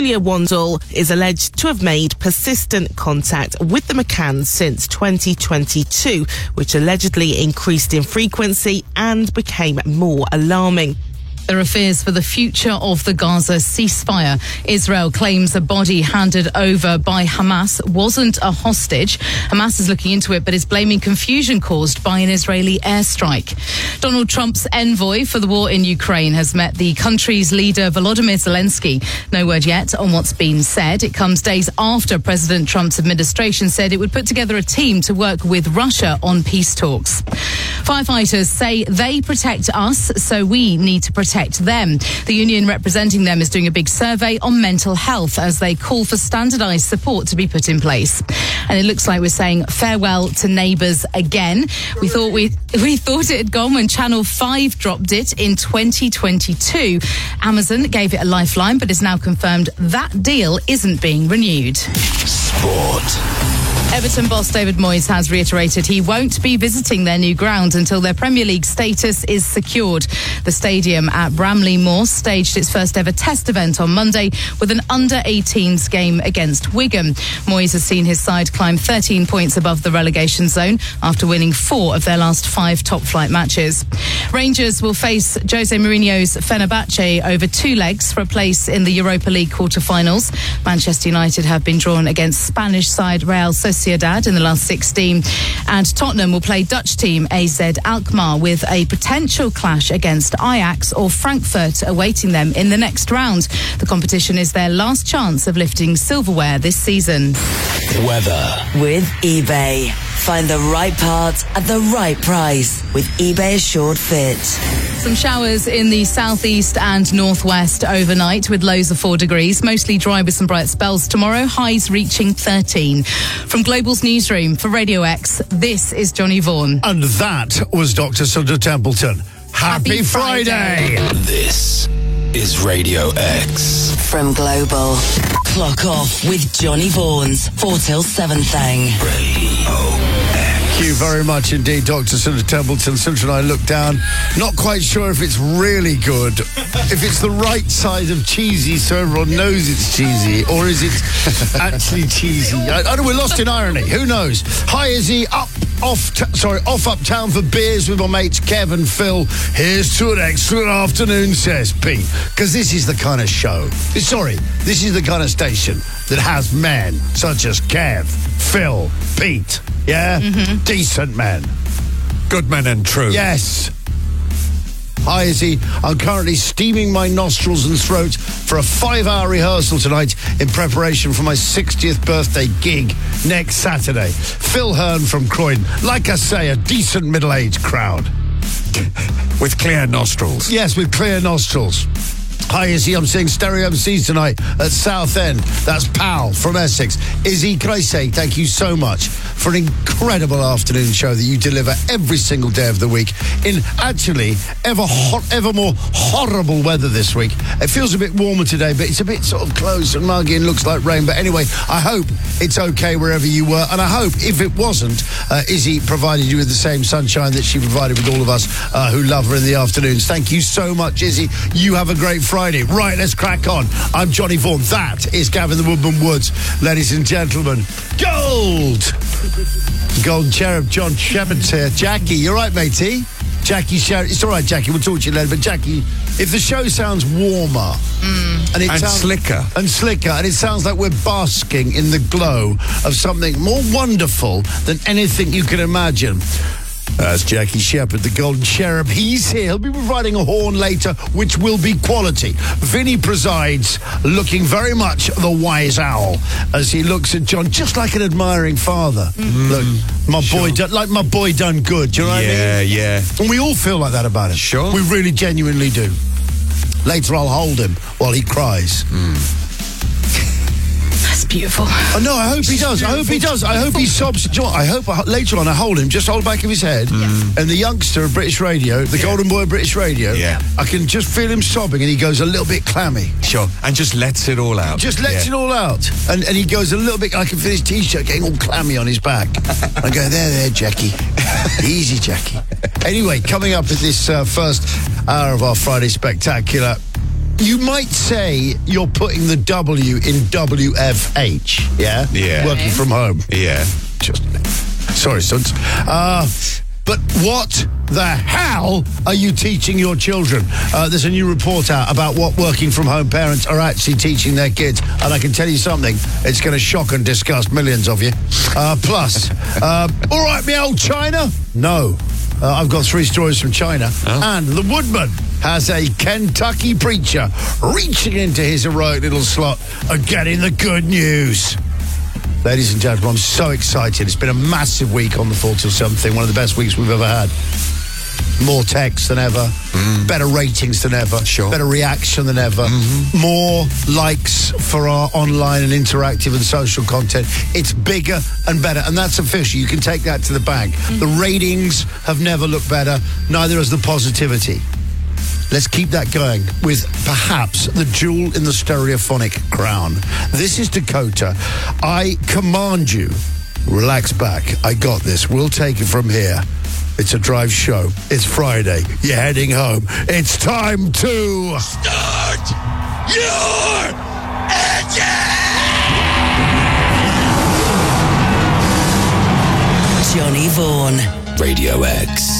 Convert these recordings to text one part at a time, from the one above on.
Julia Wandel is alleged to have made persistent contact with the McCanns since 2022, which allegedly increased in frequency and became more alarming. There are fears for the future of the Gaza ceasefire. Israel claims a body handed over by Hamas wasn't a hostage. Hamas is looking into it, but is blaming confusion caused by an Israeli airstrike. Donald Trump's envoy for the war in Ukraine has met the country's leader, Volodymyr Zelensky. No word yet on what's been said. It comes days after President Trump's administration said it would put together a team to work with Russia on peace talks. Firefighters say they protect us, so we need to protect them. The union representing them is doing a big survey on mental health as they call for standardised support to be put in place. And it looks like we're saying farewell to Neighbours again. We thought it had gone when Channel 5 dropped it in 2022. Amazon gave it a lifeline, but it's now confirmed that deal isn't being renewed. Sport. Everton boss David Moyes has reiterated he won't be visiting their new ground until their Premier League status is secured. The stadium at Bramley Moor staged its first ever test event on Monday with an under-18s game against Wigan. Moyes has seen his side climb 13 points above the relegation zone after winning 4 of their last 5 top-flight matches. Rangers will face Jose Mourinho's Fenerbahce over 2 legs for a place in the Europa League quarter-finals. Manchester United have been drawn against Spanish side Real Sociedad in the last 16. And Tottenham will play Dutch team AZ Alkmaar with a potential clash against Ajax or Frankfurt awaiting them in the next round. The competition is their last chance of lifting silverware this season. Weather. With eBay. Find the right part at the right price with eBay Assured Fit. Some showers in the southeast and northwest overnight with lows of 4 degrees. Mostly dry with some bright spells tomorrow. Highs reaching 13. From Global's newsroom for Radio X, this is Johnny Vaughan. And that was Dr. Sundar Templeton. Happy Friday! This is Radio X. From Global. Clock off with Johnny Vaughan's 4 till 7 thing. Thank you very much indeed, Dr. Sundar Templeton. Sundar and I look down, not quite sure if it's really good, if it's the right side of cheesy so everyone knows it's cheesy, or is it actually cheesy? I don't know, we're lost in irony. Who knows? Hi, Izzy. Off uptown for beers with my mates Kev and Phil. Here's to an excellent afternoon, says Pete. Because this is the kind of show. This is the kind of station that has men such as Kev, Phil, Pete. Yeah? Mm-hmm. Decent men. Good men and true. Yes. Hi, Izzy. I'm currently steaming my nostrils and throat for a 5-hour rehearsal tonight in preparation for my 60th birthday gig next Saturday. Phil Hearn from Croydon. Like I say, a decent middle-aged crowd. With clear nostrils. Yes, with clear nostrils. Hi, Izzy. I'm seeing Stereo MCs tonight at Southend. That's Pal from Essex. Izzy, can I say thank you so much for an incredible afternoon show that you deliver every single day of the week in actually ever more horrible weather this week. It feels a bit warmer today, but it's a bit sort of close and muggy and looks like rain. But anyway, I hope it's okay wherever you were. And I hope if it wasn't, Izzy provided you with the same sunshine that she provided with all of us who love her in the afternoons. Thank you so much, Izzy. You have a great Friday. Right, let's crack on. I'm Johnny Vaughan. That is Gavin the Woodman Woods. Ladies and gentlemen, Golden Cherub, John Shepard's here. Jackie, you all right, matey? Jackie Sherry. It's all right, Jackie. We'll talk to you later. But Jackie, if the show sounds warmer and slicker, and it sounds like we're basking in the glow of something more wonderful than anything you can imagine. That's Jackie Shepherd, the Golden Cherub. He's here. He'll be providing a horn later, which will be quality. Vinny presides, looking very much the wise owl as he looks at John, just like an admiring father. Look, my boy done good. Do you know what I mean? Yeah. And we all feel like that about him. Sure. We really genuinely do. Later, I'll hold him while he cries. That's beautiful. Oh, no, I hope he does. I hope he does. I hope he sobs. I hope later on I hold him, just hold the back of his head. And the youngster of British radio, the golden boy of British radio, I can just feel him sobbing and he goes a little bit clammy. Sure. And just lets it all out. Just lets it all out. And he goes a little bit, I can feel his T-shirt getting all clammy on his back. I go, there, Jackie. Easy, Jackie. Anyway, coming up at this first hour of our Friday Spectacular, You might say you're putting the W in WFH, yeah? Yeah. Working from home. Yeah. Sorry, sons. But what the hell are you teaching your children? There's a new report out about what working from home parents are actually teaching their kids. And I can tell you something, it's going to shock and disgust millions of you. Plus, all right, me old China? No. I've got 3 stories from China. Oh. And the Woodman has a Kentucky preacher reaching into his heroic little slot and getting the good news. Ladies and gentlemen, I'm so excited. It's been a massive week on the 4 till 7 thing, one of the best weeks we've ever had. More texts than ever, better ratings than ever, better reaction than ever, more likes for our online and interactive and social content. It's bigger and better, and that's official. You can take that to the bank. The ratings have never looked better, neither has the positivity. Let's keep that going with perhaps the jewel in the stereophonic crown. This is Dakota. I command you, relax back. I got this. We'll take it from here. It's a drive show. It's Friday. You're heading home. It's time to start your engine! Johnny Vaughan. Radio X.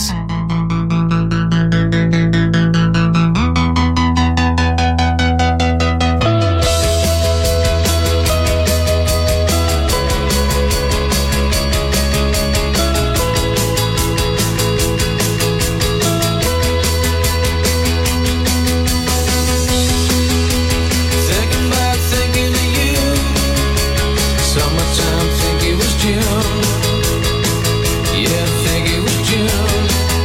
Summertime, think it was June. Yeah, think it was June.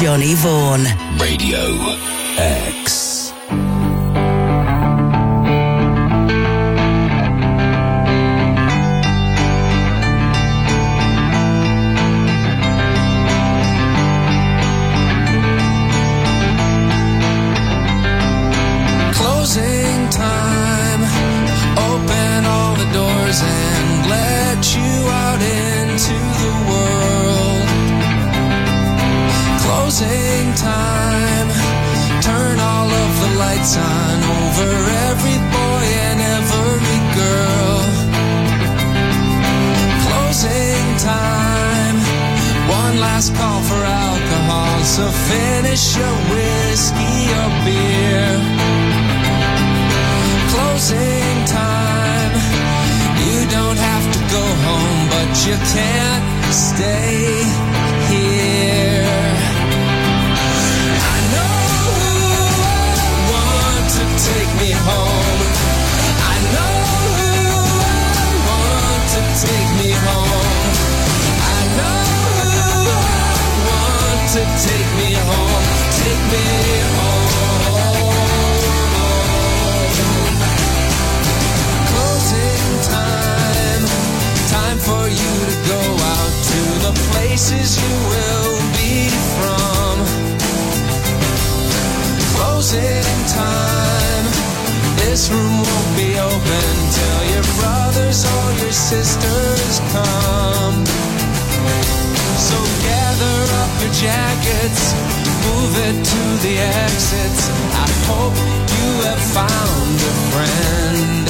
Johnny Vaughan. Radio X. Closing time. Open all the doors and let you out into the world. Closing time. Turn all of the lights on over every boy and every girl. Closing time. One last call for alcohol, so finish your whiskey or beer. Closing time. You don't have to go home, but you can't stay here. I know who I want to take me home. I know who I want to take me home. I know who I want to take me home. Take me home. Time for you to go out to the places you will be from. Closing time. This room won't be open till your brothers or your sisters come. So gather up your jackets, move it to the exits. I hope you have found a friend.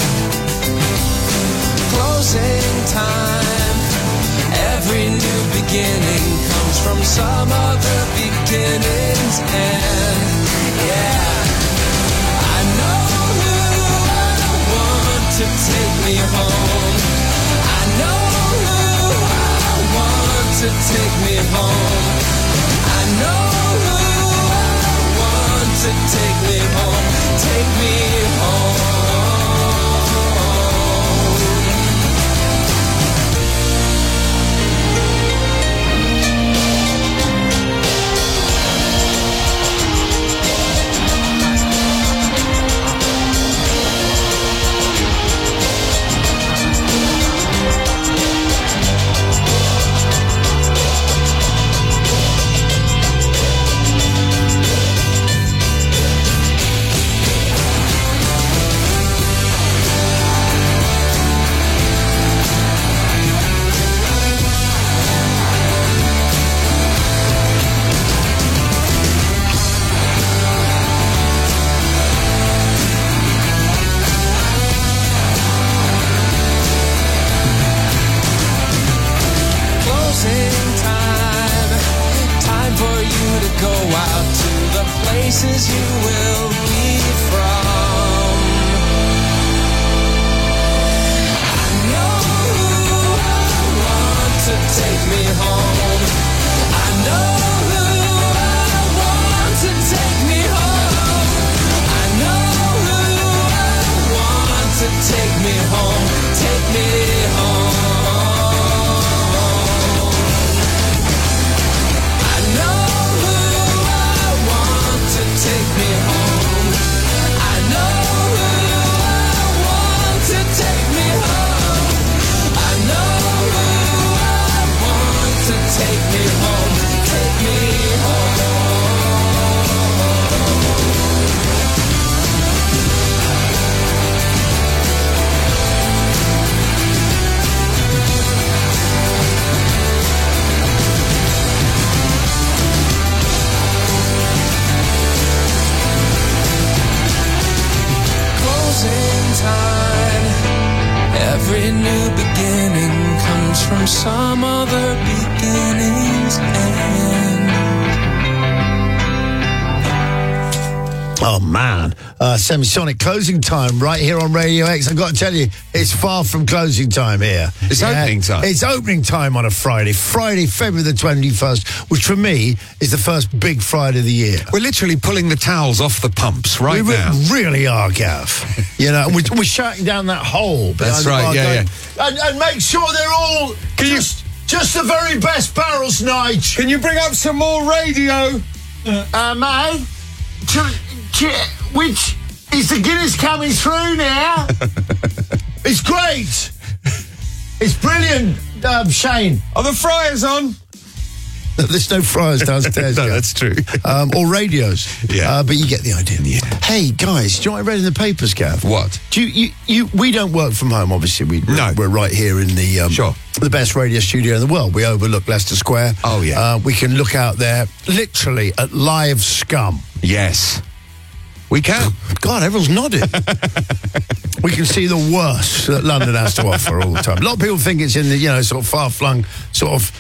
Closing time. Every new beginning comes from some other beginning's end. Yeah. I know who I want to take me home. I know who I want to take me home. I know who I want to take me home. Take me home. Places you will be from. I know who I want to take me home. I know who I want to take me home. I know who I want to take me home. Take me home. I know take me home. I know who I want to take me home. I know who I want to take me home. Take me home. Time. Every new beginning comes from some other beginning's end. Oh, man. Semisonic closing time right here on Radio X. I've got to tell you, it's far from closing time here. It's opening time. It's opening time on a Friday. Friday, February the 21st, which for me is the first big Friday of the year. We're literally pulling the towels off the pumps right now. We really are, Gav. You know, we're shutting down that hole. That's right, yeah. And make sure they're all just the very best barrels, Nige. Can you bring up some more radio? May, which is the Guinness coming through now? It's great. It's brilliant, Shane. Are the fryers on? There's no fryers downstairs. No, that's true. Or radios. Yeah. But you get the idea. Yeah. Hey, guys, do you know what I read in the papers, Gav? What? We don't work from home, obviously. We're right here in the Sure. the best radio studio in the world. We overlook Leicester Square. Oh, yeah. We can look out there, literally, at live scum. Yes. We can. God, everyone's nodding. We can see the worst that London has to offer all the time. A lot of people think it's in the, sort of far-flung, sort of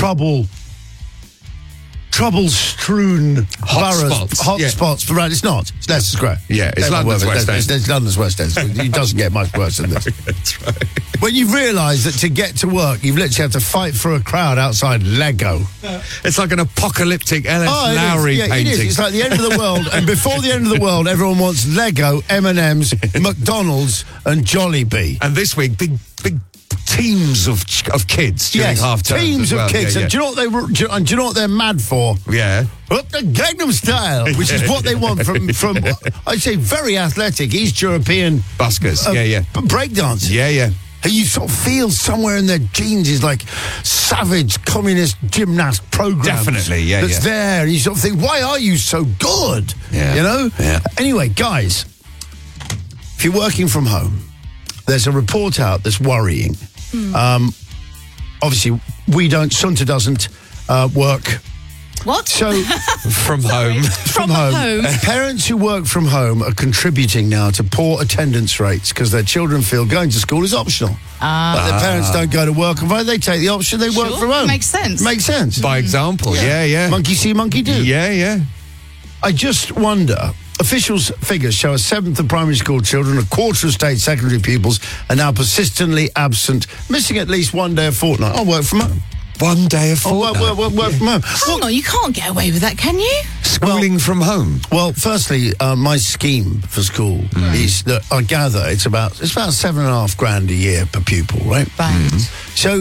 trouble-strewn boroughs, hot spots. But right, it's not. It's Leicester Square. Yeah, it's London's West End. It's London's West End. It doesn't get much worse than this. That's right. When you realise that to get to work, you've literally had to fight for a crowd outside Lego. It's like an apocalyptic L.S. Lowry painting. It is. It's like the end of the world, and before the end of the world, everyone wants Lego, M&M's, McDonald's, and Jollibee. And this week, big teams of kids during half term. Teams of kids. Yeah, yeah. And do you know what they're mad for? Yeah. Up the Gangnam Style, which is what they want from I'd say very athletic East European buskers. Breakdancers. Yeah. And you sort of feel somewhere in their genes is like savage communist gymnast programs. Definitely, yeah. That's there. And you sort of think, why are you so good? Yeah. You know? Yeah. Anyway, guys, if you're working from home, there's a report out that's worrying. Obviously, Sunta doesn't work. What? So, from home. From home. Parents who work from home are contributing now to poor attendance rates because their children feel going to school is optional. But their parents don't go to work, and why they take the option, they work from home. Makes sense. Makes sense. By example, yeah. Monkey see, monkey do. Yeah. I just wonder. Officials' figures show a seventh of primary school children, a quarter of state secondary pupils are now persistently absent, missing at least one day a fortnight. I work from home. One day a fortnight. Work from home. Hang on, you can't get away with that, can you? Schooling from home. Well, firstly, my scheme for school is that I gather it's about $7,500 a year per pupil, right? Right. So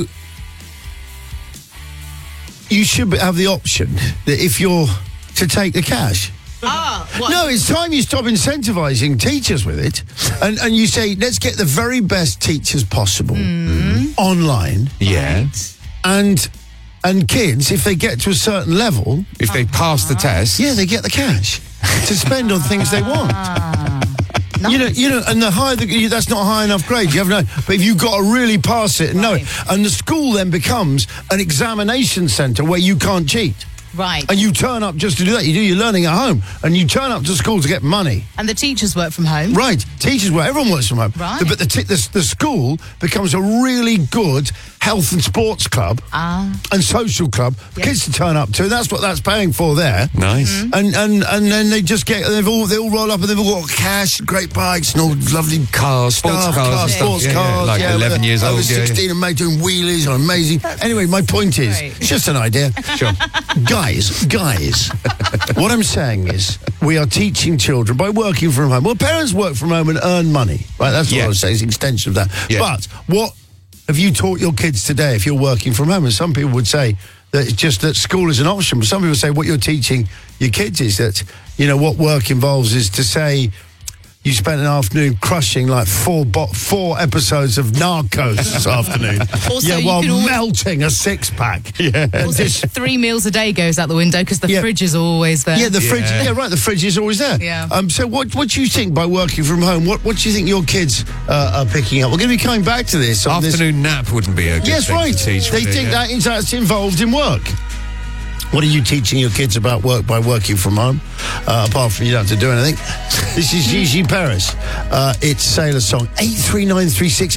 you should have the option that if you're to take the cash. What? No, it's time you stop incentivising teachers with it, and you say, let's get the very best teachers possible online. Yeah. And kids, if they get to a certain level, If they pass the test. yeah, they get the cash to spend on things they want. Nice. You know, and the higher that's not a high enough grade. You have no, but if you've got to really pass it and know it, and the school then becomes an examination centre where you can't cheat. Right. And you turn up just to do that. You do your learning at home, and you turn up to school to get money. And the teachers work from home. Right. Teachers work. Everyone works from home. Right. But the school becomes a really good health and sports club and social club for kids to turn up to. That's what that's paying for there. Nice. And then they just get they all roll up and they've all got cash, great bikes, and all lovely Cars, sports stuff, cars and stuff. sports Yeah, cars, like 11 years over old. 16 and mate doing wheelies, are amazing. Anyway, my point is, great. it's just an idea. Sure. Guys, what I'm saying is we are teaching children by working from home. Well, parents work from home and earn money, right? That's what I was saying, it's an extension of that. Yeah. But what have you taught your kids today if you're working from home? And some people would say that it's just that school is an option, but some people say what you're teaching your kids is that, what work involves is to say, you spent an afternoon crushing like four episodes of Narcos this afternoon. Also, while you can melting a six-pack. Yeah. Also, 3 meals a day goes out the window because the fridge is always there. Yeah, the fridge. Yeah, right. The fridge is always there. Yeah. So, what do you think by working from home? What do you think your kids are picking up? We're going to be coming back to this. Afternoon nap wouldn't be a good Yes, thing right. to teach. They would it? think that's involved in work. What are you teaching your kids about work by working from home? Apart from you don't have to do anything. This is Gigi Paris. It's Sailor Song. 83936.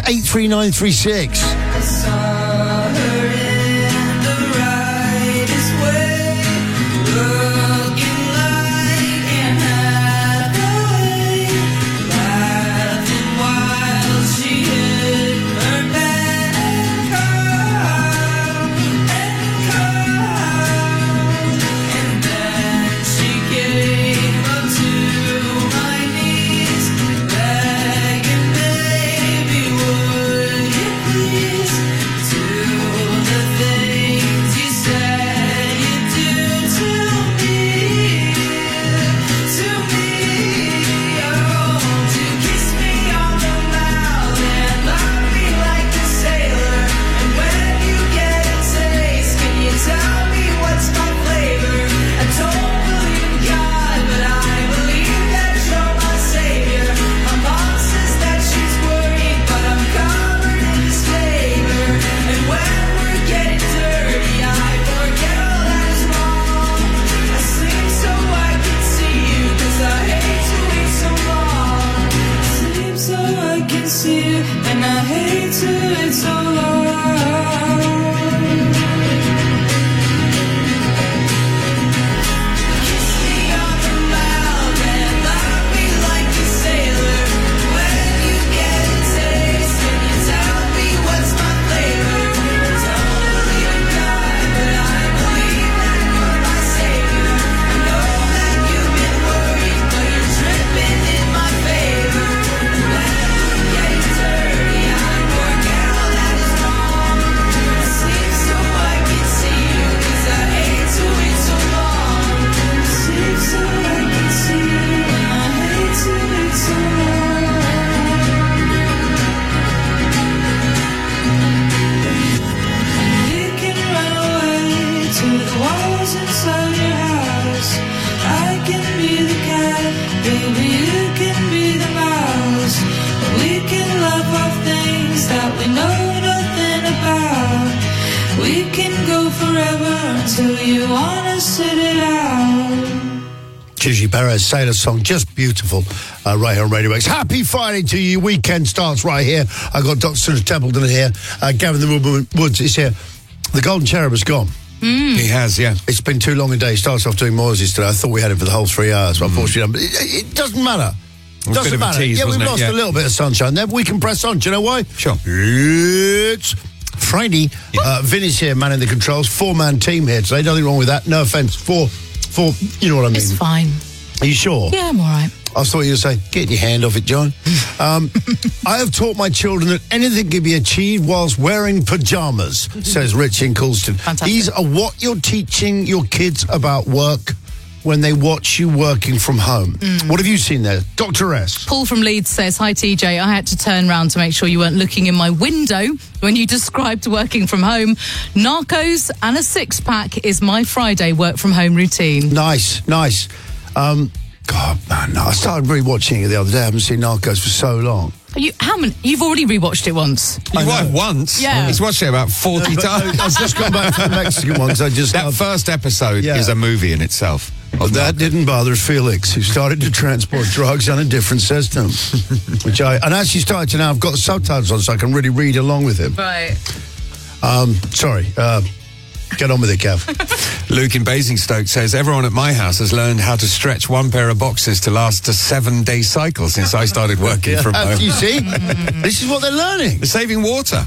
83936. to it so long. Gigi Perez, Sailor Song, just beautiful, right here on Radio X. Happy Friday to you. Weekend starts right here. I've got Dr. Templeton here. Gavin the Woods is here. The Golden Cherub has gone. He has, yeah. It's been too long a day. He starts off doing Moises today. I thought we had him for the whole 3 hours, but unfortunately, it doesn't matter. It was a bit of a tease, yeah, we've wasn't it? lost Yeah. a little bit of sunshine there, but we can press on. Do you know why? Sure. It's Friday. Vinny's here, manning the controls. 4-man team here today. Nothing wrong with that. No offence. Four, you know what I mean. It's fine. Are you sure? Yeah, I'm all right. I thought you were saying, get your hand off it, John. I have taught my children that anything can be achieved whilst wearing pyjamas, says Rich in Coulston. Fantastic. These are what you're teaching your kids about work when they watch you working from home. What have you seen there? Dr. S. Paul from Leeds says, hi TJ, I had to turn round to make sure you weren't looking in my window when you described working from home. Narcos and a six-pack is my Friday work from home routine. Nice. God, man, no, I started rewatching it the other day. I haven't seen Narcos for so long. You've already rewatched it once. You watched once? Yeah. He's watched it about 40 times. I've just come back from the Mexican ones. That first episode is a movie in itself. But that didn't bother Felix, who started to transport drugs on a different system. And actually started to now, I've got the subtitles on so I can really read along with him. Right. Sorry. Get on with it, Kev. Luke in Basingstoke says, everyone at my house has learned how to stretch one pair of boxes to last a 7-day cycle since I started working from home. You see? This is what they're learning. They're saving water.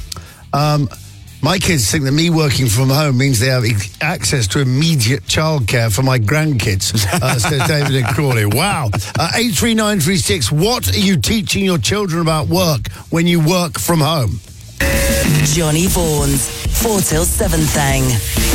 My kids think that me working from home means they have access to immediate childcare for my grandkids, says David and Crawley. Wow. 83936, what are you teaching your children about work when you work from home? Johnny Vaughan's 4 till 7 thing.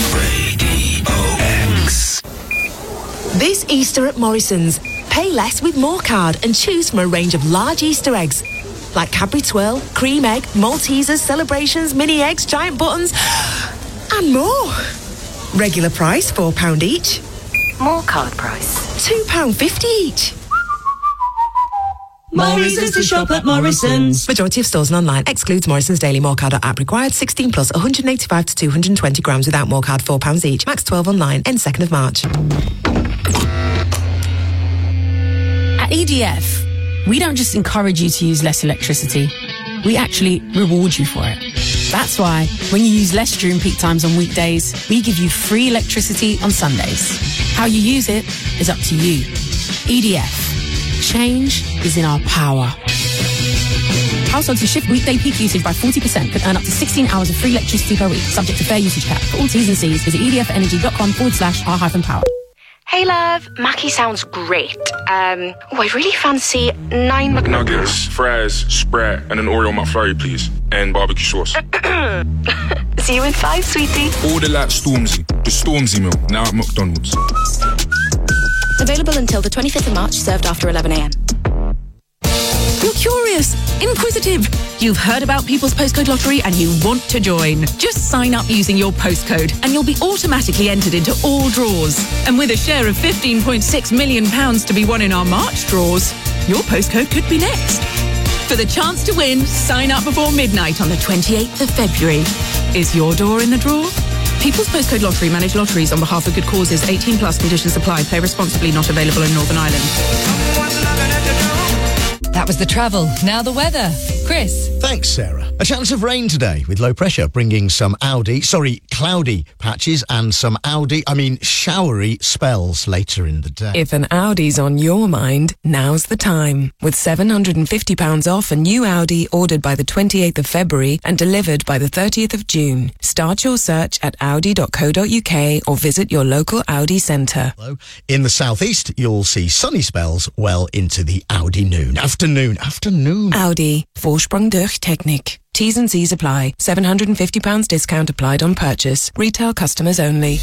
Radio X. This Easter at Morrison's, pay less with MoreCard and choose from a range of large Easter eggs like Cadbury Twirl, Cream Egg, Maltesers, Celebrations, Mini Eggs, Giant Buttons, and more. Regular price £4 each. MoreCard price £2.50 each. More reasons to shop at Morrison's. Majority of stores and online. Excludes Morrison's Daily MoreCard app. Required 16 plus 185 to 220 grams without MoreCard, £4 each. Max 12 online. End 2nd of March. At EDF, we don't just encourage you to use less electricity. We actually reward you for it. That's why when you use less during peak times on weekdays, we give you free electricity on Sundays. How you use it is up to you. EDF. Change is in our power. Households who shift weekday peak usage by 40% could earn up to 16 hours of free electricity per week, subject to fair usage cap. For all T's and C's, visit edfernergy.com/r-power. Hey love, Mackie sounds great. I really fancy 9 McNuggets, fries, spread, and an Oreo McFlurry, please. And barbecue sauce. See you in 5, sweetie. Order like Stormzy. The Stormzy meal, now at McDonald's. Available until the 25th of March, served after 11 a.m. You're curious, inquisitive. You've heard about People's Postcode Lottery and you want to join. Just sign up using your postcode and you'll be automatically entered into all draws. And with a share of £15.6 million to be won in our March draws, your postcode could be next. For the chance to win, sign up before midnight on the 28th of February. Is your door in the draw? People's Postcode Lottery manage lotteries on behalf of good causes. 18 plus conditions apply. Play responsibly. Not available in Northern Ireland. That was the travel. Now the weather. Chris. Thanks, Sarah. A chance of rain today with low pressure bringing some cloudy patches and some showery spells later in the day. If an Audi's on your mind, now's the time. With £750 off a new Audi ordered by the 28th of February and delivered by the 30th of June. Start your search at audi.co.uk or visit your local Audi centre. In the southeast, you'll see sunny spells well into the Audi afternoon. Audi, Vorsprung durch Technik. T's and C's apply. £750 discount applied on purchase. Retail customers only.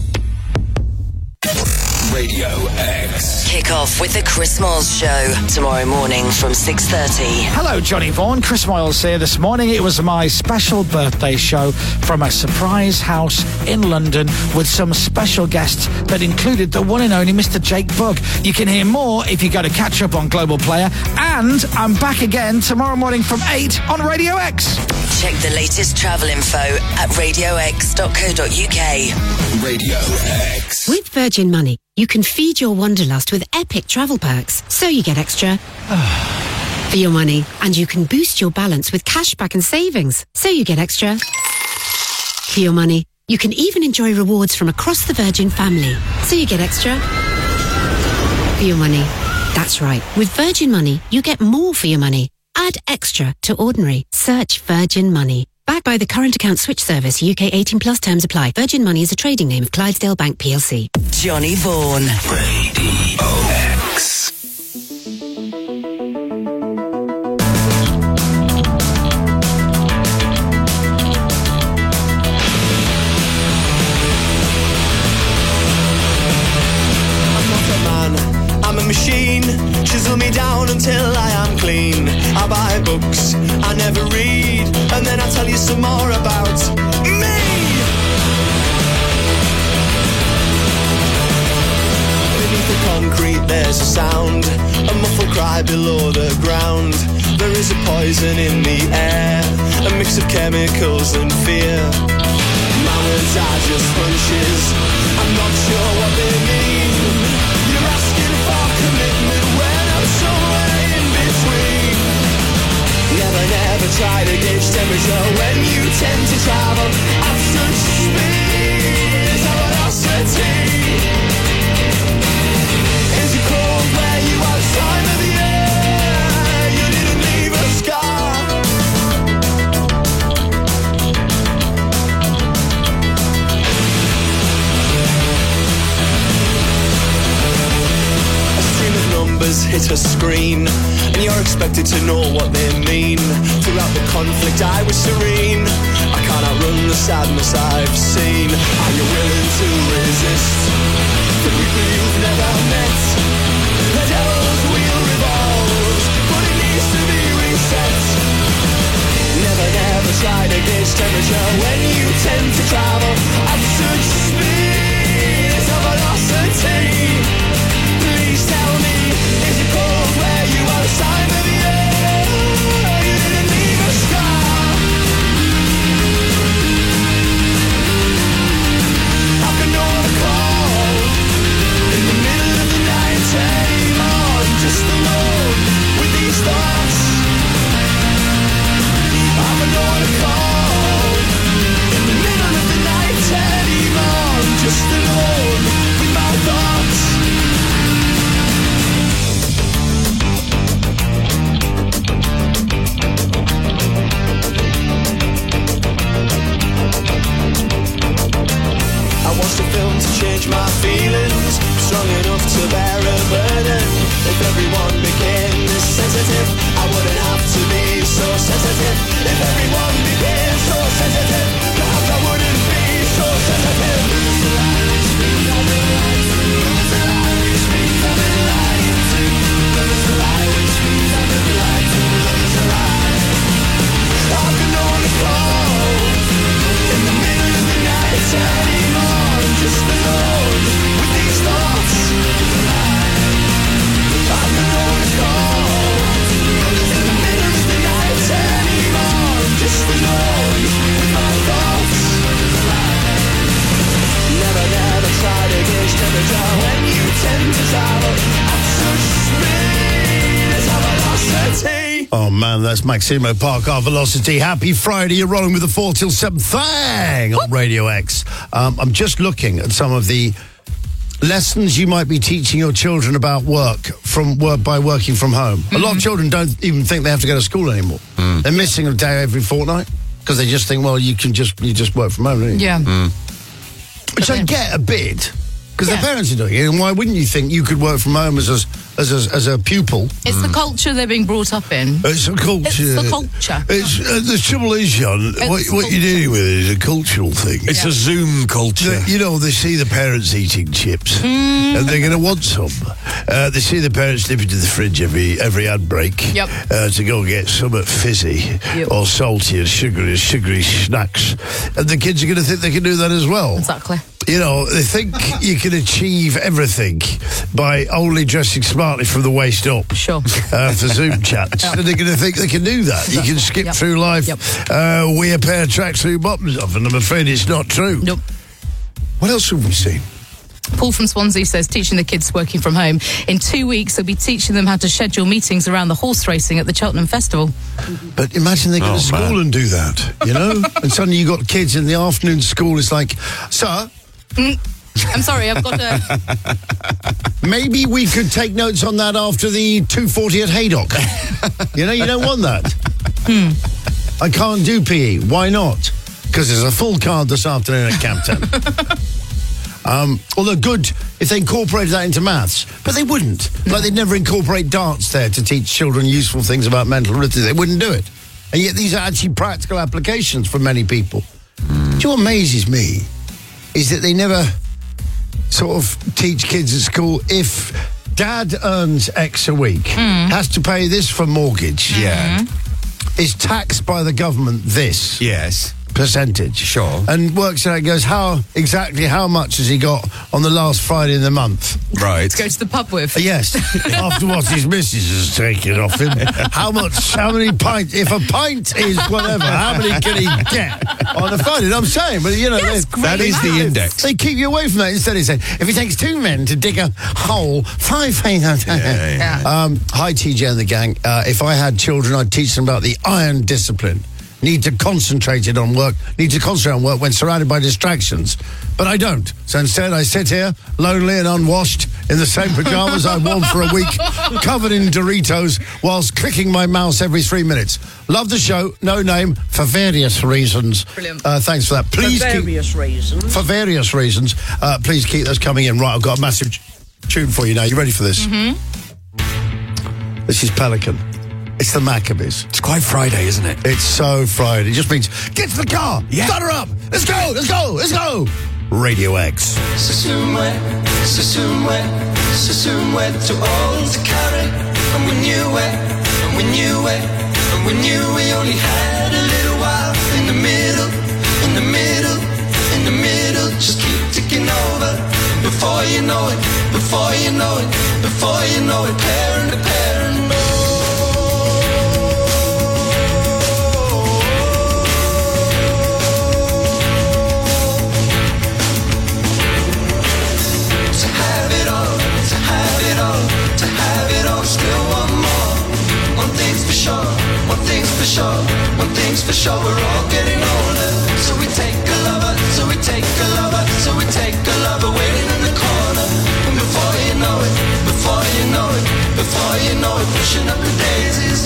Radio X. Kick off with the Chris Miles Show tomorrow morning from 6:30. Hello, Johnny Vaughan. Chris Miles here. This morning it was my special birthday show from a surprise house in London with some special guests that included the one and only Mr. Jake Bugg. You can hear more if you go to catch up on Global Player. And I'm back again tomorrow morning from 8 on Radio X. Check the latest travel info at radiox.co.uk. Radio X. With Virgin Money, you can feed your wanderlust with epic travel perks, so you get extra for your money. And you can boost your balance with cashback and savings, so you get extra for your money. You can even enjoy rewards from across the Virgin family, so you get extra for your money. That's right. With Virgin Money, you get more for your money. Add extra to ordinary. Search Virgin Money. Backed by the current account switch service, UK 18 plus terms apply. Virgin Money is a trading name of Clydesdale Bank PLC. Johnny Vaughan. Radio X. I'm a machine, chisel me down until I am clean. I buy books, I never read, and then I tell you some more about me. Beneath the concrete there's a sound, a muffled cry below the ground. There is a poison in the air, a mix of chemicals and fear. My words are just hunches, I'm not sure what they mean. You're asking for commitment when I'm somewhere in between. Never try to gauge temperature when you tend to travel at such speed. Is velocity. Is it cold where you are this time of the year? You didn't leave a scar. Numbers hit a screen, and you're expected to know what they mean. Throughout the conflict I was serene, I can't outrun the sadness I've seen. Are you willing to resist the people you've never met? The devil's wheel revolves, but it needs to be reset. Never try to gauge temperature when you tend to travel at such speed. It's a velocity. Please tell me, is it cold where you are this time of year? You didn't leave a scar. I can know the call in the middle of the night anymore. man, that's Maximo Park, our Velocity. Happy Friday. You're rolling with the 4 till 7 thing on Radio X. I'm just looking at some of the lessons you might be teaching your children about work by working from home. A lot of children don't even think they have to go to school anymore. They're missing a day every fortnight because they just think, well, you just work from home, don't you? Yeah. Which I get a bit. Because the parents are doing it, and why wouldn't you think you could work from home as a pupil? It's the culture they're being brought up in. It's a culture. It's the culture. It's, the trouble is, John, what you're dealing with is a cultural thing. It's a Zoom culture. They see the parents eating chips, and they're going to want some. They see the parents dip into the fridge every ad break to go get something fizzy or salty and sugary snacks. And the kids are going to think they can do that as well. Exactly. They think you can achieve everything by only dressing smartly from the waist up. Sure. For Zoom chats. And they're going to think they can do that. You can skip through life, wear a pair of tracksuit bottoms off, and I'm afraid it's not true. Nope. What else have we seen? Paul from Swansea says teaching the kids working from home. In 2 weeks, they'll be teaching them how to schedule meetings around the horse racing at the Cheltenham Festival. But imagine they go to school and do that, and suddenly you got kids in the afternoon school. It's like, sir... I'm sorry, I've got a... Maybe we could take notes on that after the 2:40 at Haydock. You don't want that. I can't do PE. Why not? Because there's a full card this afternoon at Campton. Although good if they incorporated that into maths. But they wouldn't. Like they'd never incorporate darts there to teach children useful things about mental ability. They wouldn't do it. And yet these are actually practical applications for many people. Do you know what amazes me? Is that they never sort of teach kids at school if dad earns X a week, has to pay this for mortgage, is taxed by the government this. Yes. Percentage. Sure. And works out, goes, how much has he got on the last Friday in the month? Right. To go to the pub with. Yes. After what his missus has taken off him. How many pints? If a pint is whatever, how many can he get on a Friday? I'm saying, but that is the index. They keep you away from that. Instead, he said, if it takes 2 men to dig a hole, 5 pints. Hi, TJ and the gang. If I had children, I'd teach them about the iron discipline. Need to concentrate on work when surrounded by distractions. But I don't. So instead I sit here, lonely and unwashed, in the same pyjamas I wore for a week, covered in Doritos, whilst clicking my mouse every 3 minutes. Love the show, no name, for various reasons. Brilliant. Thanks for that. Please For various reasons. Please keep those coming in. Right, I've got a massive tune for you now. You ready for this? This is Pelican. It's the Maccabees. It's quite Friday, isn't it? It's so Friday. It just means, get to the car, start her up, let's go. Radio X. Sasumwe too old to carry. And we knew it, we only had a little while. In the middle, just keep ticking over. Before you know it, parent to parent. Still one more. One thing's for sure, we're all getting older. So we take a lover, waiting in the corner. And before you know it, pushing up the daisies.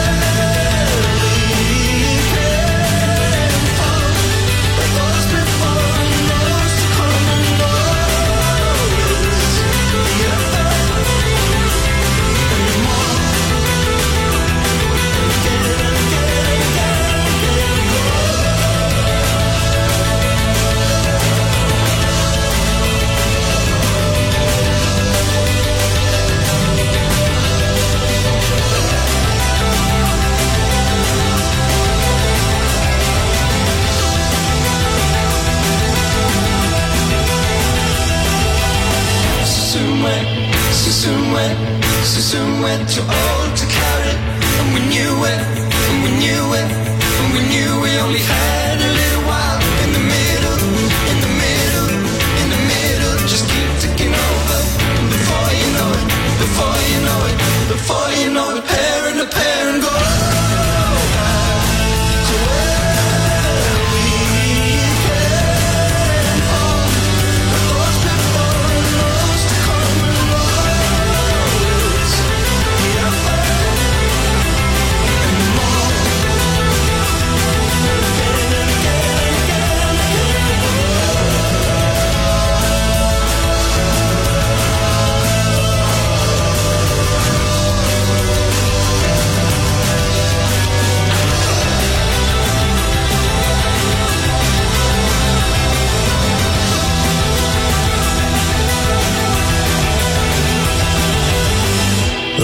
Before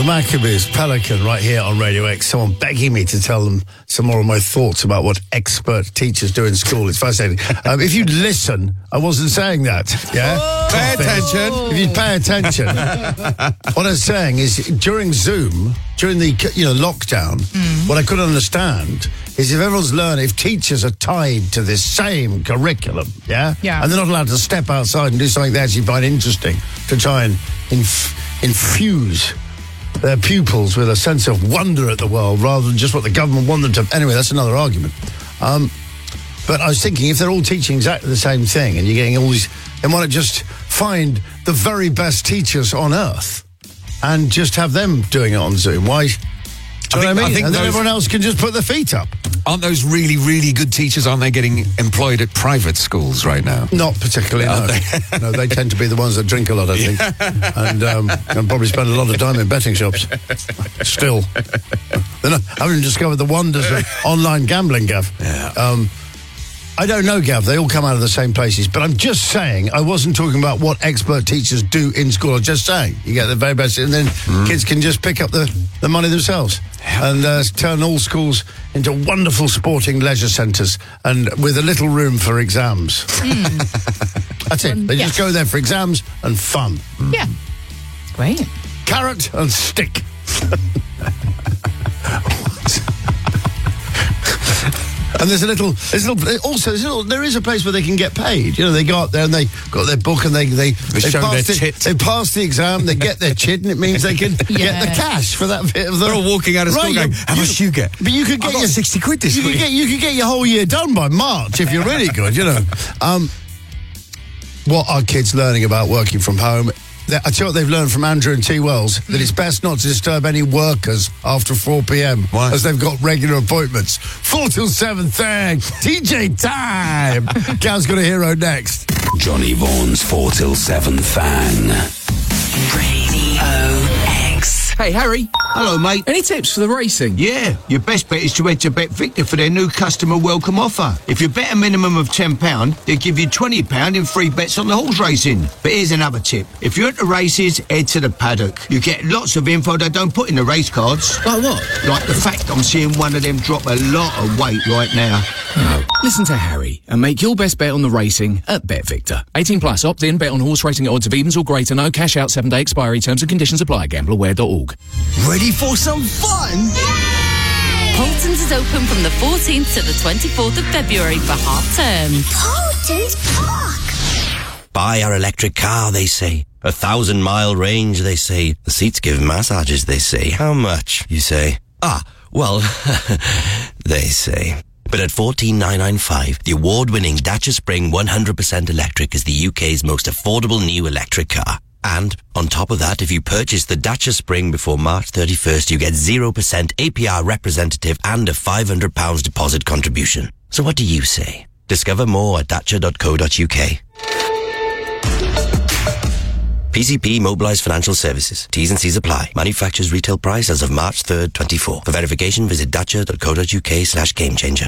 Maccabees, Pelican, right here on Radio X. Someone begging me to tell them some more of my thoughts about what expert teachers do in school. It's fascinating. If you'd listen, I wasn't saying that, yeah? Pay attention. If you'd pay attention. What I was saying is, during Zoom, during the lockdown, what I couldn't understand is if teachers are tied to this same curriculum, yeah? And they're not allowed to step outside and do something they actually find interesting to try and infuse their pupils with a sense of wonder at the world rather than just what the government want them to. Anyway, that's another argument. But I was thinking, if they're all teaching exactly the same thing and you're getting all these, then why not just find the very best teachers on earth and just have them doing it on Zoom? Why? Do you know what I mean? And then everyone else can just put their feet up. Aren't those really, really good teachers, aren't they getting employed at private schools right now? Not particularly, no. No, they tend to be the ones that drink a lot, I think. And probably spend a lot of time in betting shops. Still. I haven't discovered the wonders of online gambling, Gav. Yeah. I don't know, Gav. They all come out of the same places. But I'm just saying, I wasn't talking about what expert teachers do in school. I was just saying, you get the very best, and then kids can just pick up the money themselves and turn all schools into wonderful sporting leisure centres and with a little room for exams. That's it. They just go there for exams and fun. Yeah. Great. Carrot and stick. And there is a place where they can get paid. You know, they go up there and they got their book and they show their chit. They pass the exam, they get their chit, and it means they can get the cash for that bit of the... They're all walking out of school going, how much do you get? But you could get your 60 quid this week. You could get your whole year done by March if you're really good, you know. What are kids learning about working from home? I tell you what they've learned from Andrew and T. Wells, that it's best not to disturb any workers after 4 p.m. Why? As they've got regular appointments. 4 till 7 thing. TJ time. Cal's got a hero next. Johnny Vaughan's 4 till 7 thang. Radio X. Hey, Harry. Hello, mate. Any tips for the racing? Yeah, your best bet is to enter Bet Victor for their new customer welcome offer. If you bet a minimum of £10, they give you £20 in free bets on the horse racing. But here's another tip. If you're at the races, head to the paddock. You get lots of info they don't put in the race cards. Like what? Like the fact I'm seeing one of them drop a lot of weight right now. Oh. Listen to Harry and make your best bet on the racing at Bet Victor. 18 plus, opt in, bet on horse racing at odds of evens or greater, no cash out, 7-day expiry, terms and conditions apply, gambleaware.org. Ready for some fun? Polton's is open from the 14th to the 24th of February for half term. Polton's Park. Buy our electric car, they say. 1,000-mile range, they say. The seats give massages, they say. How much, you say? Well, they say. But at $14,995, the award-winning Dacia Spring 100% electric is the UK's most affordable new electric car. And on top of that, if you purchase the Dacia Spring before March 31st, you get 0% APR representative and a £500 deposit contribution. So what do you say? Discover more at dacia.co.uk. PCP Mobilised Financial Services. T's and C's apply. Manufacturer's retail price as of March 3rd, 24. For verification, visit dacia.co.uk/gamechanger.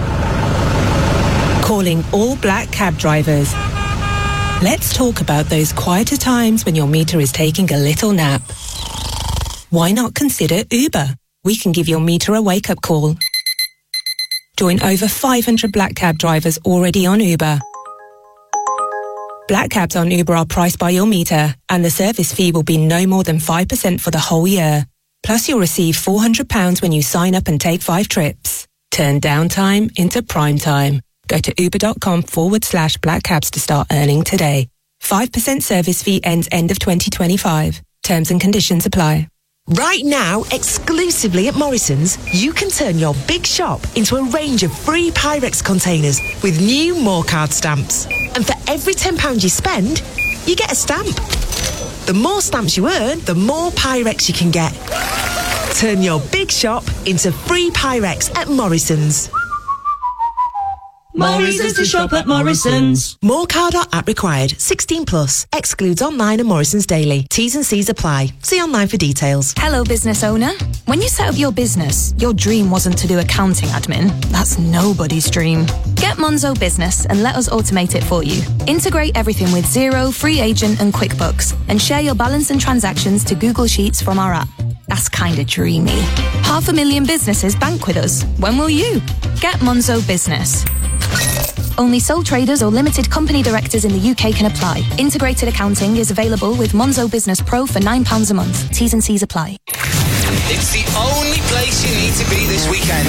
Calling all black cab drivers. Let's talk about those quieter times when your meter is taking a little nap. Why not consider Uber? We can give your meter a wake-up call. Join over 500 black cab drivers already on Uber. Black cabs on Uber are priced by your meter, and the service fee will be no more than 5% for the whole year. Plus, you'll receive £400 when you sign up and take 5 trips. Turn downtime into prime time. Go to uber.com/black cabs to start earning today. 5% service fee ends end of 2025. Terms and conditions apply. Right now, exclusively at Morrison's, you can turn your big shop into a range of free Pyrex containers with new More Card stamps. And for every £10 you spend, you get a stamp. The more stamps you earn, the more Pyrex you can get. Turn your big shop into free Pyrex at Morrison's. Morrison's to shop at Morrison's. More Card or app required. 16 plus. Excludes online and Morrison's daily. T's and C's apply. See online for details. Hello, business owner. When you set up your business, your dream wasn't to do accounting admin. That's nobody's dream. Get Monzo Business and let us automate it for you. Integrate everything with Xero, Free Agent and QuickBooks and share your balance and transactions to Google Sheets from our app. That's kind of dreamy. 500,000 businesses bank with us. When will you? Get Monzo Business. Only sole traders or limited company directors in the UK can apply. Integrated accounting is available with Monzo Business Pro for £9 a month. T's and C's apply. It's the only place you need to be this weekend.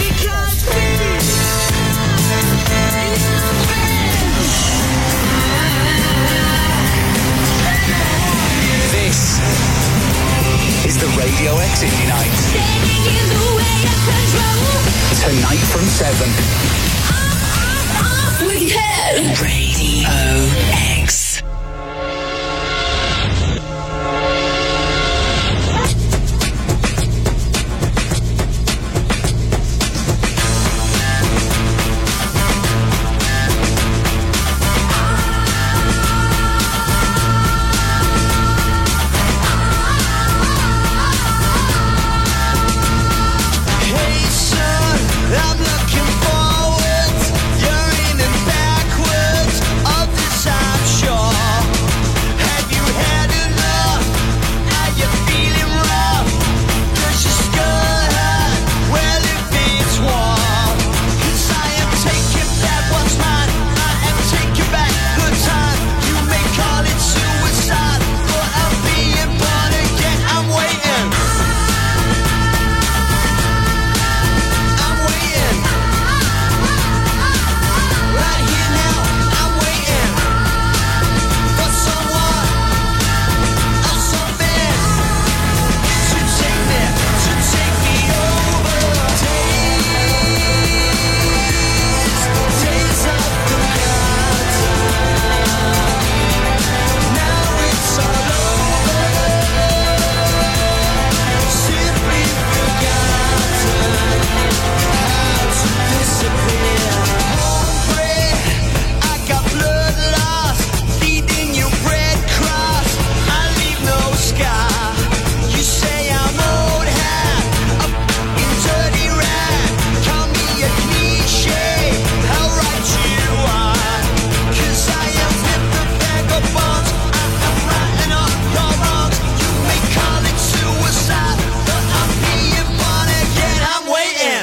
This is the Radio X Indie Night. Tonight from 7. Radio X. I'm looking forward. You're in and backwards. Of this I'm sure. Have you had enough? Are you feeling rough? Does your skull hurt? Well, if it's warm. 'Cause I am taking back what's mine. I am taking back good time. You may call it suicide, but I'm being born again. I'm waiting. Right here now, I'm waiting for someone or something to take me over. Days of forgotten. Now it's all over. Simply forgotten how to disappear. I got blood lost, feeding your red cross. I leave no scar. You say I'm old hat, a f***ing dirty rat. Call me a cliche, how right you are. 'Cause I am with the vagabonds. I am writing up your wrongs. You may call it suicide, but I'm being born again. I'm waiting.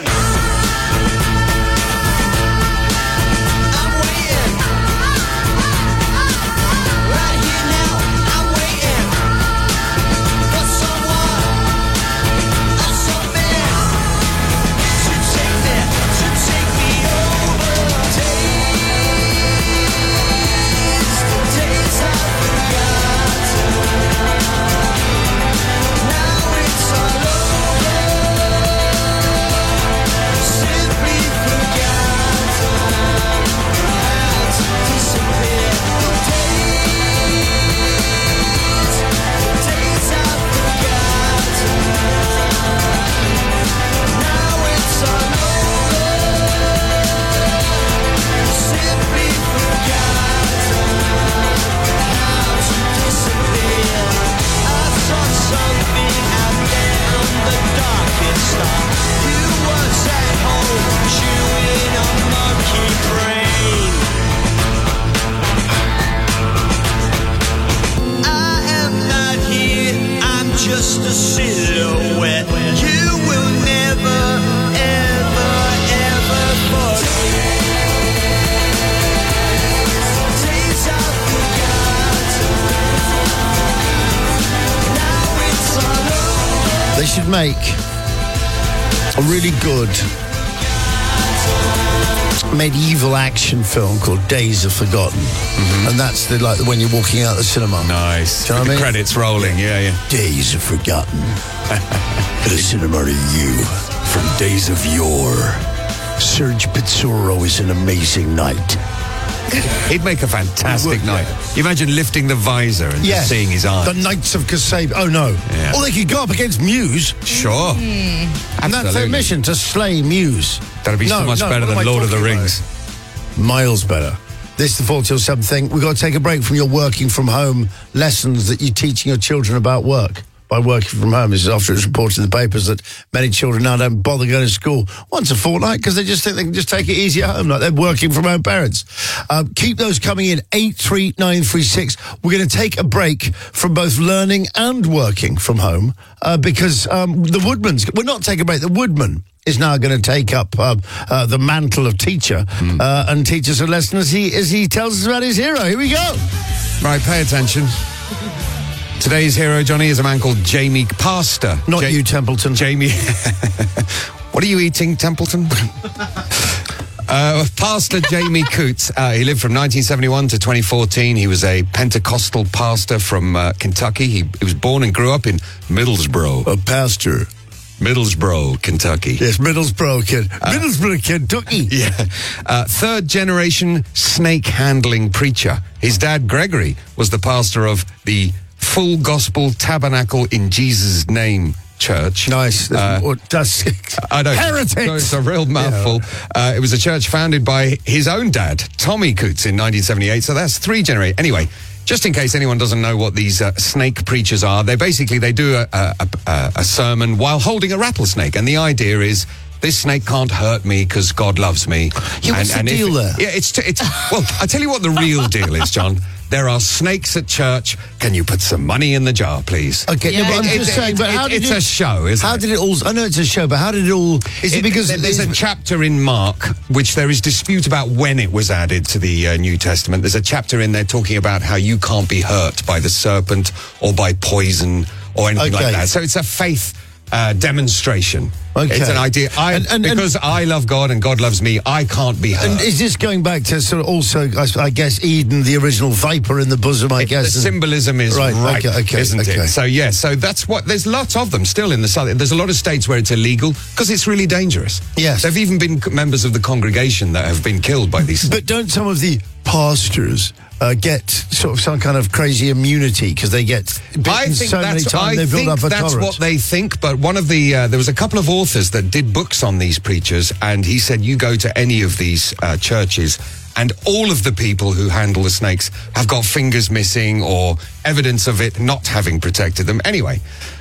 Right here now, I'm waiting for someone or something to take me over. Days I've forgotten. Now it's all over. Simply forgotten how to disappear. Days I've forgotten. Now it's all over. Simply forgotten how to disappear. I saw something out there on the darkest star. You was at home chewing on monkey brain. I am not here, I'm just a silhouette. You will never, ever, ever forget. Days I've forgotten. Now it's all over. They should make a really good medieval action film called Days of Forgotten. And that's the when you're walking out the cinema. Nice. Do you know what I With the mean? credits rolling, yeah. Days of Forgotten. The cinema to you from days of yore. Serge Pizzurro is an amazing knight. He'd make a fantastic knight. You imagine lifting the visor and just seeing his eyes. The Knights of Kasabian. Oh, no. Yeah. Or they could go up against Muse. Sure. And that's their mission, to slay Muse. That'd be so much better than Lord of the Rings. Miles better. This is the 4 till 7 thing. We've got to take a break from your working from home lessons that you're teaching your children about work. by working from home. This is after it's reported in the papers that many children now don't bother going to school once a fortnight because they just think they can just take it easy at home, like they're working from home parents. Keep those coming in, 83936. We're going to take a break from both learning and working from home because the Woodman's... We're not taking a break. The Woodman is now going to take up the mantle of teacher and teach us a lesson as he tells us about his hero. Here we go. Right, pay attention. Today's hero, Johnny, is a man called Jamie Pastor. Not you, Templeton. Jamie. What are you eating, Templeton? Pastor Jamie Coots. He lived from 1971 to 2014. He was a Pentecostal pastor from Kentucky. He was born and grew up in Middlesbrough. A pastor. Middlesbrough, Kentucky. Yes, Middlesbrough, Middlesbrough, Kentucky. Yeah. Third generation snake handling preacher. His dad, Gregory, was the pastor of the Full Gospel Tabernacle in Jesus' Name Church. Nice. I know. Heretics! It's a real mouthful. It was a church founded by his own dad, Tommy Coots, in 1978. So that's three generations. Anyway, just in case anyone doesn't know what these snake preachers are, they do a sermon while holding a rattlesnake. And the idea is, this snake can't hurt me because God loves me. Yeah, what's the deal there? Yeah, it's well, I tell you what the real deal is, John. There are snakes at church. Can you put some money in the jar, please? Okay, Yeah. but I'm just saying, but how did it's a show, isn't it? How did it all... I know it's a show, but how did it all... Is it because... There's a chapter in Mark, which there is dispute about when it was added to the New Testament. There's a chapter in there talking about how you can't be hurt by the serpent or by poison or anything like that. So it's a faith demonstration. Okay. It's an idea. Because I love God and God loves me, I can't be hurt. And is this going back to sort of also, I guess, Eden, the original viper in the bosom, I guess? The symbolism is right, isn't it? So, yeah, so that's what... There's lots of them still in the South. There's a lot of states where it's illegal because it's really dangerous. Yes. There have even been members of the congregation that have been killed by these... But don't some of the pastors... get sort of some kind of crazy immunity because they get bitten so many times they build up a tolerance. That's what they think, but one of the there was a couple of authors that did books on these preachers, and he said you go to any of these churches and all of the people who handle the snakes have got fingers missing or evidence of it not having protected them. Anyway,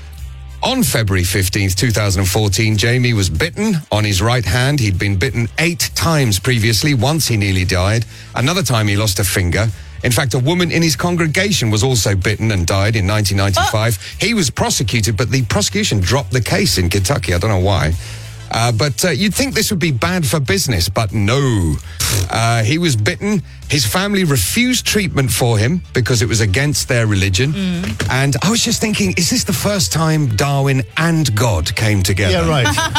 on February 15th, 2014, Jamie was bitten on his right hand. He'd been bitten 8 times previously. Once he nearly died. Another time he lost a finger. In fact, a woman in his congregation was also bitten and died in 1995. He was prosecuted, but the prosecution dropped the case in Kentucky. I don't know why. But you'd think this would be bad for business, but no. He was bitten. His family refused treatment for him because it was against their religion. And I was just thinking, is this the first time Darwin and God came together? Yeah,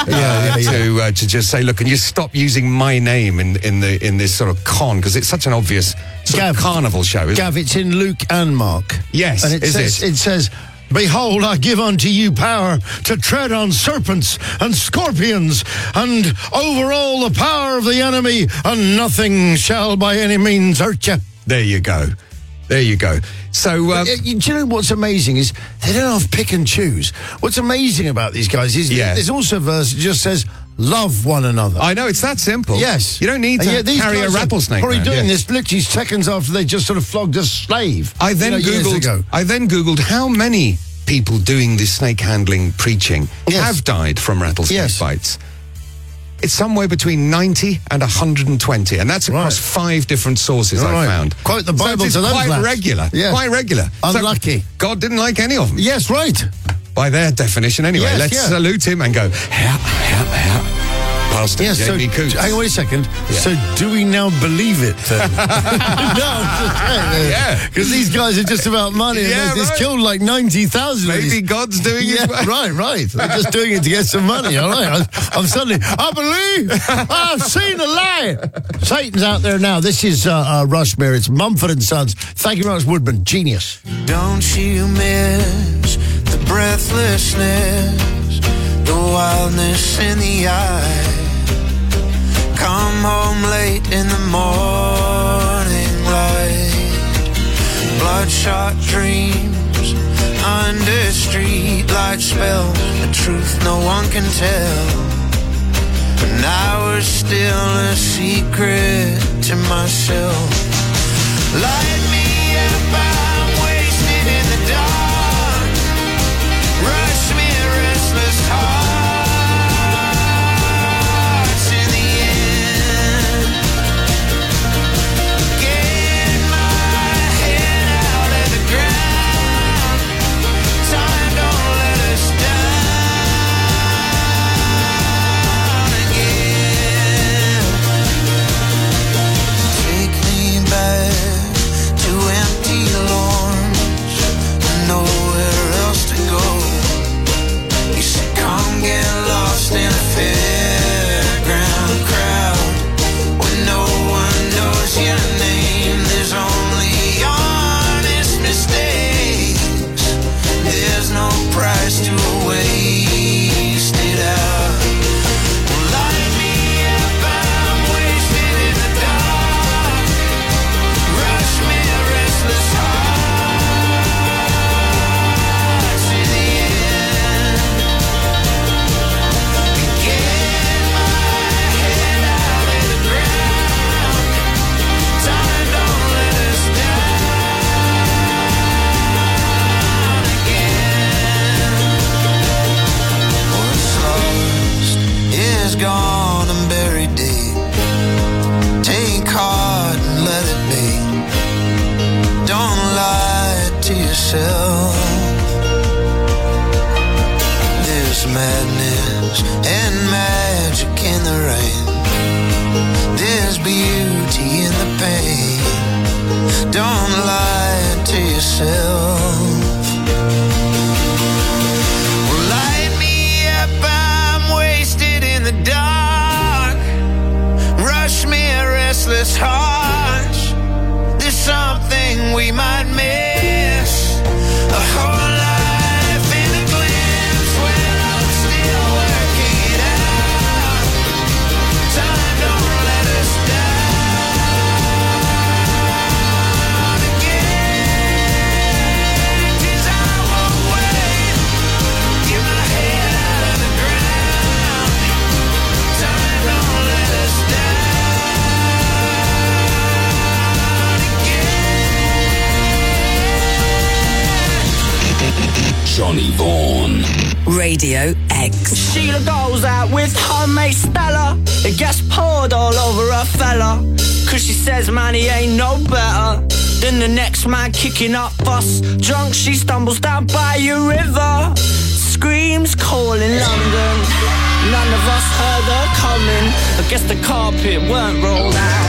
right. To just say, look, can you stop using my name in this sort of con? Because it's such an obvious sort of carnival show, isn't Gav, it's in Luke and Mark. Yes, and it says, behold, I give unto you power to tread on serpents and scorpions and over all the power of the enemy, and nothing shall by any means hurt you. There you go. There you go. So, do you know what's amazing is they don't have pick and choose. What's amazing about these guys is there's also a verse that just says, love one another. I know, it's that simple. Yes. You don't need to carry a rattlesnake. Probably doing this literally seconds after they just sort of flogged a slave. I then Googled how many people doing this snake handling preaching have died from rattlesnake bites. It's somewhere between 90 and 120, and that's across 5 different sources I found. Quote the Bible to those quite lads. regular. Yeah. Quite regular. Unlucky. So God didn't like any of them. Yes, right. By their definition, anyway. Yes, Let's salute him and go, Pastor Jamie Coots. Hang on a second. Yeah. So do we now believe it then? No, I'm just saying. Yeah. Because these guys are just about money. Yeah, and it's killed like 90,000. Maybe God's doing it. Right. They're just doing it to get some money. All right. I'm suddenly, I believe I've seen the light. Satan's out there now. This is Rushmere. It's Mumford & Sons. Thank you very much, Woodman. Genius. Don't you miss the breathlessness, the wildness in the eye? Come home late in the morning light, bloodshot dreams under street light spells, a truth no one can tell. But now we're still a secret to myself. Light me up, I'm wasted in the dark. myself. Well, light me up, I'm wasted in the dark. Rush me a restless heart. There's something we might miss. A whole life in a glimpse when I'm still working it out. Time don't let us down again. 'Cause I won't wait. Get my head out of the ground. Time don't let us down. Johnny Vaughan. Radio X. Sheila goes out with her mate Stella. It gets poured all over her fella. 'Cause she says man he ain't no better than the next man kicking up fuss. Drunk she stumbles down by a river. Screams calling London. None of us heard her coming. I guess the carpet weren't rolled out.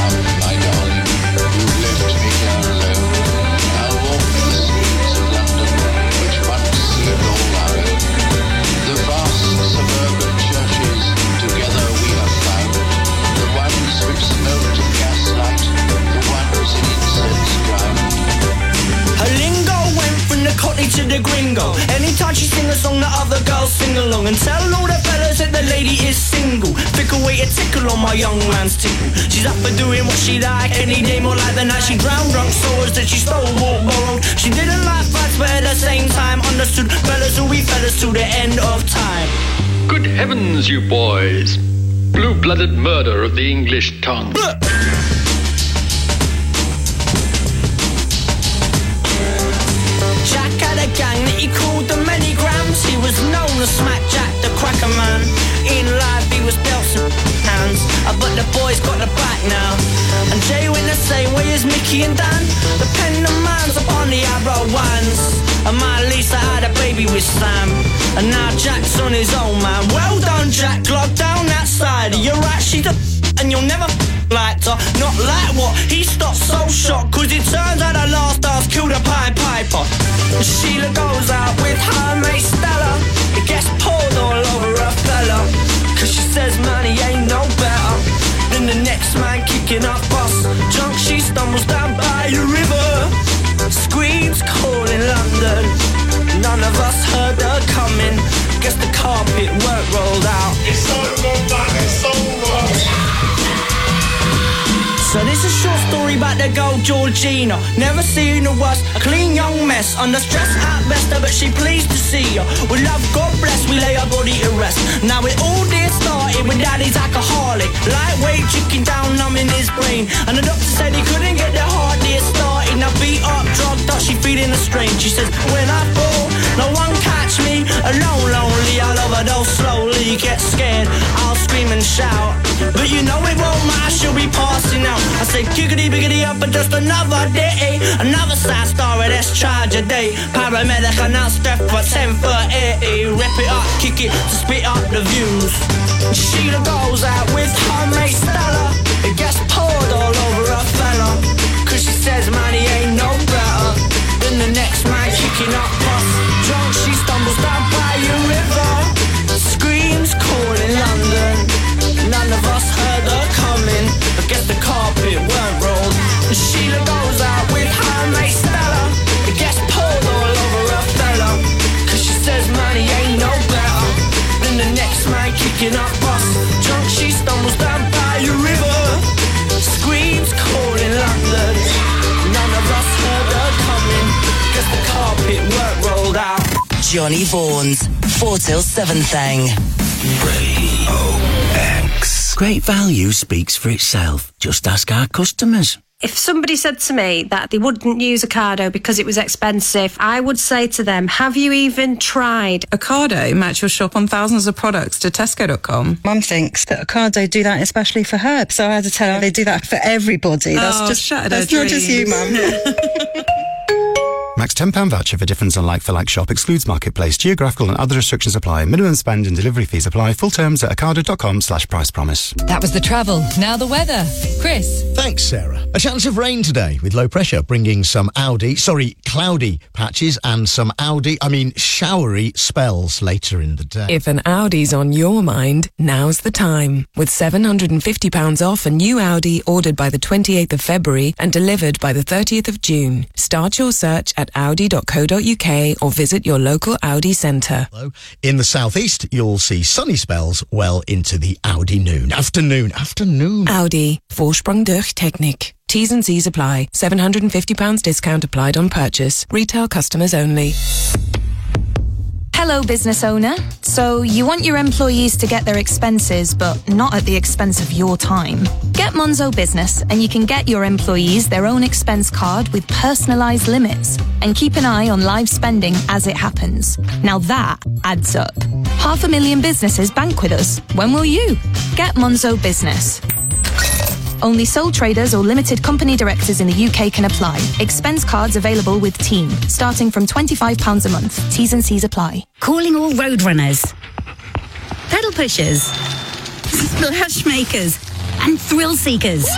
To the gringo. Anytime she sing a song, the other girls sing along. And tell all the fellas that the lady is single. Fickle way to tickle on my young man's tickle. She's up for doing what she like any day, more like the night she drowned drunk. Swords that she stole, walked borrowed. She didn't like fights, but at the same time understood fellas will be fellas to the end of time. Good heavens, you boys. Blue-blooded murder of the English tongue. Jack had a gang that he called the Many Grams. He was known as Smack Jack the Cracker Man. In life he was dealt some hands, but the boys got the back now. And Jay went the same way as Mickey and Dan. The pen and man's upon the arrow ones. And my Lisa had a baby with Sam. And now Jack's on his own, man. Well done, Jack, glove down that side. You're right, she's a and you'll never liked her. Not like what? He stopped so shocked. 'Cause it turns out the last house killed a Pied Piper. And Sheila goes out with her mate Stella. It gets poured all over her fella. 'Cause she says man he ain't no better than the next man kicking up bus. Drunk she stumbles down by a river. Screams calling London. None of us heard her coming. Guess the carpet weren't rolled out. It's over, man, it's over. So this is a short story about the girl Georgina. Never seen her was a clean young mess. Under stress at best, but she pleased to see her. With love, God bless, we lay her body to rest. Now it all did started with daddy's alcoholic. Lightweight chicken down, numbing his brain. And the doctor said he couldn't get the heart dear started. Now beat up, drugged up, she feeling the strain. She says, when I fall, no one catch me. Alone, lonely, I'll overdose slowly. Get scared, I'll scream and shout. But you know it won't matter, she'll be passing out. I say giggity biggity up and just another day. Another sad story, that's tragedy. Paramedic announced death for 10:30. Rip it up, kick it to spit up the views. Sheila goes out with her mate Stella. It gets poured all over her fella. 'Cause she says man he ain't no better than the next man kicking up bus. Drunk she stumbles down by a river. Screams calling London. None of us heard her coming. I guess the carpet weren't rolled. And Sheila goes out with her mate Stella. It gets poured all over her fella. 'Cause she says man he ain't no better than the next man kicking up bus. Drunk she stumbles down by a river. Screams calling London. None of us heard her coming. Guess the carpet weren't rolled out. Johnny Vaughan's 4 till 7 thing. Radio X. Great value speaks for itself. Just ask our customers. If somebody said to me that they wouldn't use Ocado because it was expensive, I would say to them, have you even tried? Ocado match your shop on thousands of products to Tesco.com. Mum thinks that Ocado do that especially for her, so I had to tell her they do that for everybody. That's not just you, Mum. Max £10 voucher for difference on like-for-like shop. Excludes marketplace. Geographical and other restrictions apply. Minimum spend and delivery fees apply. Full terms at ocado.com/price promise. That was the travel. Now the weather. Chris. Thanks, Sarah. A chance of rain today with low pressure bringing some cloudy patches and some showery spells later in the day. If an Audi's on your mind, now's the time. With £750 off a new Audi ordered by the 28th of February and delivered by the 30th of June. Start your search at audi.co.uk or visit your local Audi centre. In the southeast, you'll see sunny spells well into the Audi afternoon. Audi. Vorsprung durch Technik. T's and C's apply. £750 discount applied on purchase. Retail customers only. Hello, business owner. So you want your employees to get their expenses, but not at the expense of your time. Get Monzo Business and you can get your employees their own expense card with personalised limits and keep an eye on live spending as it happens. Now that adds up. 500,000 businesses bank with us. When will you? Get Monzo Business. Only sole traders or limited company directors in the UK can apply. Expense cards available with Team, starting from £25 a month. T's and C's apply. Calling all road runners, pedal pushers, splash makers, and thrill seekers.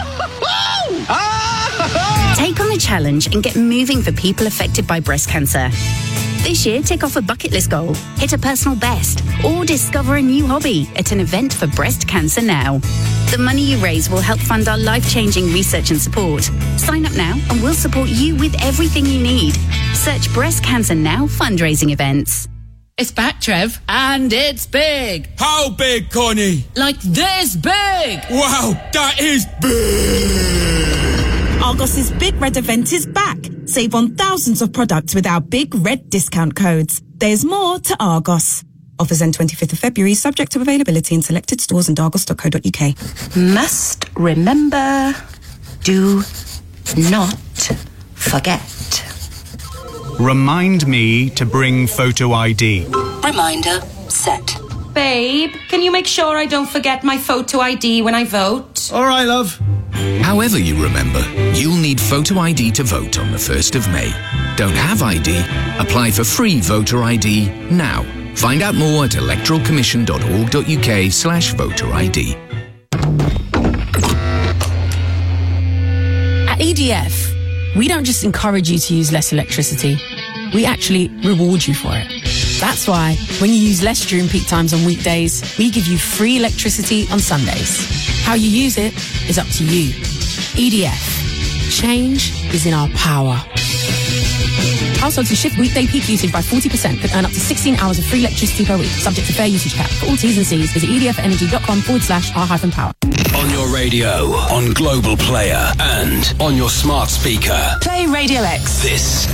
Take on the challenge and get moving for people affected by breast cancer. This year, tick off a bucket list goal, hit a personal best, or discover a new hobby at an event for Breast Cancer Now. The money you raise will help fund our life-changing research and support. Sign up now and we'll support you with everything you need. Search Breast Cancer Now fundraising events. It's back, Trev, and it's big. How big, Connie? Like this big. Wow, that is big. Argos's Big Red event is back. Save on thousands of products with our Big Red discount codes. There's more to Argos. Offers end 25th of February, subject to availability in selected stores and argos.co.uk. Must remember, do not forget. Remind me to bring photo ID. Reminder set. Babe, can you make sure I don't forget my photo ID when I vote? All right, love. However you remember, you'll need photo ID to vote on the 1st of May. Don't have ID? Apply for free voter ID now. Find out more at electoralcommission.org.uk/voter ID. At EDF, we don't just encourage you to use less electricity. We actually reward you for it. That's why, when you use less during peak times on weekdays, we give you free electricity on Sundays. How you use it is up to you. EDF. Change is in our power. Households who shift weekday peak usage by 40% could earn up to 16 hours of free electricity per week, subject to fair usage cap. For all T's and C's, visit edfenergy.com/r-power. On your radio, on Global Player, and on your smart speaker. Play Radio X. This